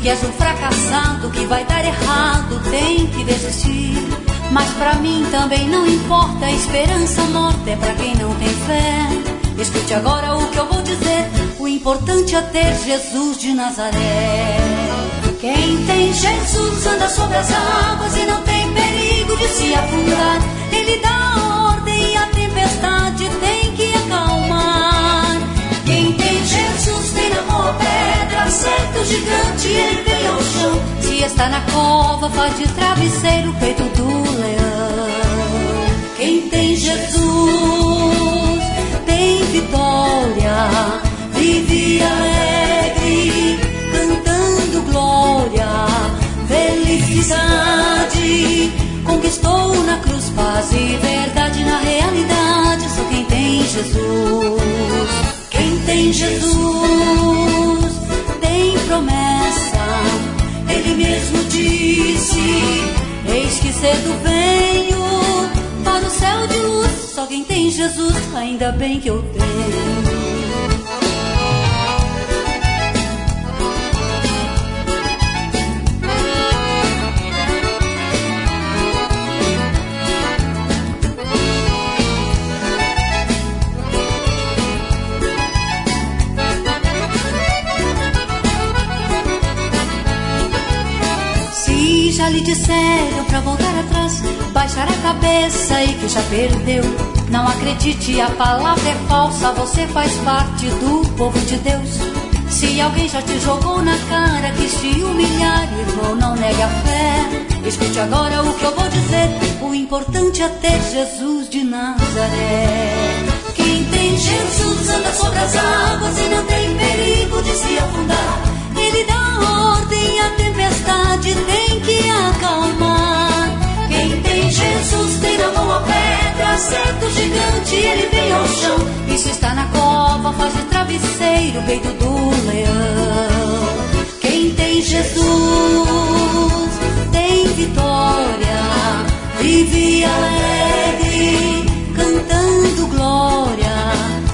que és um fracassado, que vai dar errado, tem que desistir. Mas pra mim também não importa, a esperança morta é pra quem não tem fé. Escute agora o que eu vou dizer, o importante é ter Jesus de Nazaré. Quem tem Jesus anda sobre as águas e não tem perigo de se afundar. Ele dá a ordem e a tempestade tem que acalmar. Quem tem Jesus tem na mão a pedra, acerta o gigante e ele vem ao chão. Se está na cova faz de travesseiro o peito do leão. Quem tem Jesus tem vitória, vive alegre, cantando glória, felicidade. Conquistou na cruz paz e verdade, na realidade só quem tem Jesus. Quem tem Jesus tem promessa, ele mesmo disse: eis que cedo venho para o céu de luz. Só quem tem Jesus, ainda bem que eu tenho. Já lhe disseram pra voltar atrás, baixar a cabeça e que já perdeu. Não acredite, a palavra é falsa, você faz parte do povo de Deus. Se alguém já te jogou na cara, quis te humilhar, irmão, não negue a fé. Escute agora o que eu vou dizer, o importante é ter Jesus de Nazaré. Quem tem Jesus anda sobre as águas e não tem perigo de se afundar. Ele dá a ordem, a tempestade tem que acalmar. Quem tem Jesus tem na mão a pedra, acerta o gigante e ele vem ao chão. E se está na cova faz de travesseiro o peito do leão. Quem tem Jesus tem vitória, vive alegre, cantando glória,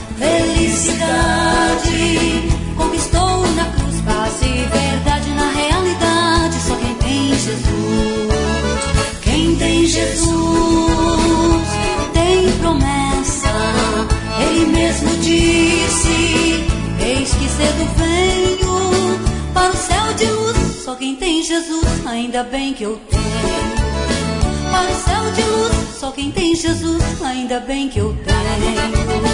felicidade. Conquistou na cruz paz e verdade, na realidade só quem tem Jesus. Quem tem Jesus tem promessa, ele mesmo disse: eis que cedo venho para o céu de luz. Só quem tem Jesus, ainda bem que eu tenho. Para o céu de luz, só quem tem Jesus, ainda bem que eu tenho.